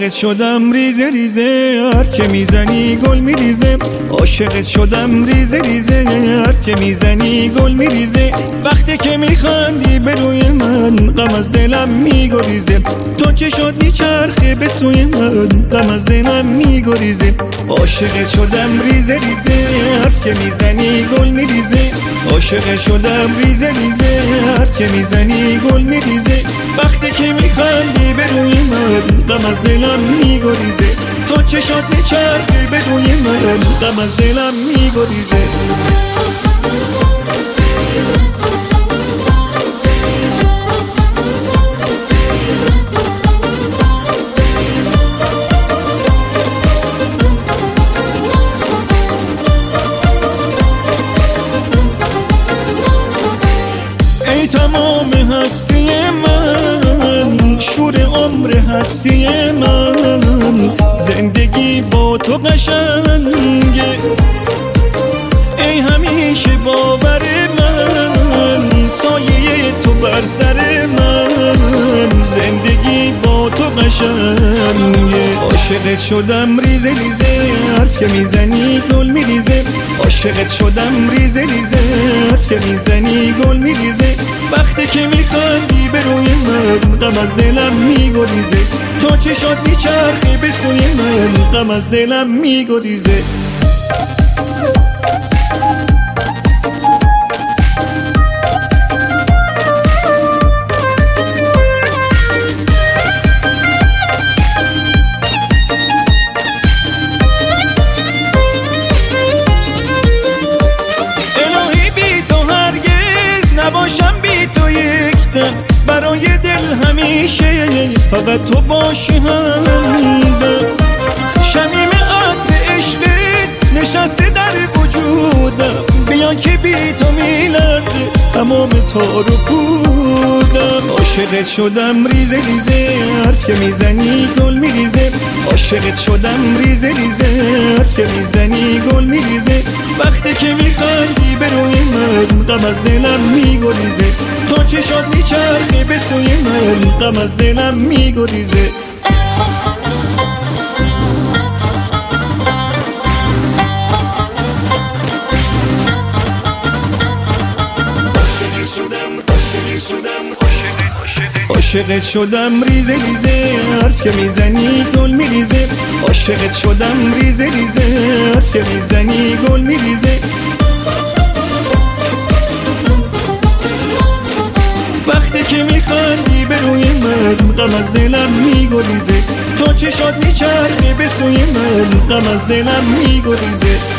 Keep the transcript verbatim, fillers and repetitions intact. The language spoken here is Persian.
عاشقت شدم ریزه ریزه، حرف که میزنی گل میریزه. عاشقت شدم ریزه ریزه، حرف که میزنی گل میریزه. وقتی که میخندی به روی من غم از دلم میگریزه. تو چشات میچرخه به سوی من غم از دلم میگریزه. عاشقت شدم ریزه ریزه، حرف که میزنی گل میریزه. عاشقت شدم ریزه ریزه، حرف که میزنی گل میریزه. وقتی که میخندی به روی من غم از دلم میگریزه. تو چشات میچرخه به روی من غم از دلم میگریزه. ای تمام هستی من، شور عمر هستی من، زندگی با تو قشنگه. ای همیشه باور من، سایه تو بر سر من، زندگی با تو قشنگه. عاشقت شدم ریزه ریزه، حرف که میزنی گل میریزه. عاشقت شدم ریزه ریزه، حرف که میزنی گل میریزه. وقتی که میخندی به روی من غم از دلم میگریزه. تو چشات میچرخه به سوی من غم از دلم میگریزه. نباشم بی تو یک دم، برای دل همیشه فقط تو باشی همدم. شمیم عطر عشقت نشسته در وجودم، بیا که بی تو میلرزه تمام تار و پودم. عاشقت شدم ریزه ریزه، حرف که میزنی گل میریزه. عاشقت شدم ریزه ریزه، حرف که میزنی گل میریزه. وقتی که میخندی به روی من غم از دلم میگریزه. تو چشات میچرخه به سوی من غم از دلم میگریزه. عاشقت شدم ریزه ریزه، حرف که میزنی گل میریزه. عاشقت شدم ریزه ریزه، حرف که میزنی گل میریزه. وقتی که میخندی به روی من غم از دلم میگریزه. تو چشات میچرخه به سوی من غم از دلم میگریزه.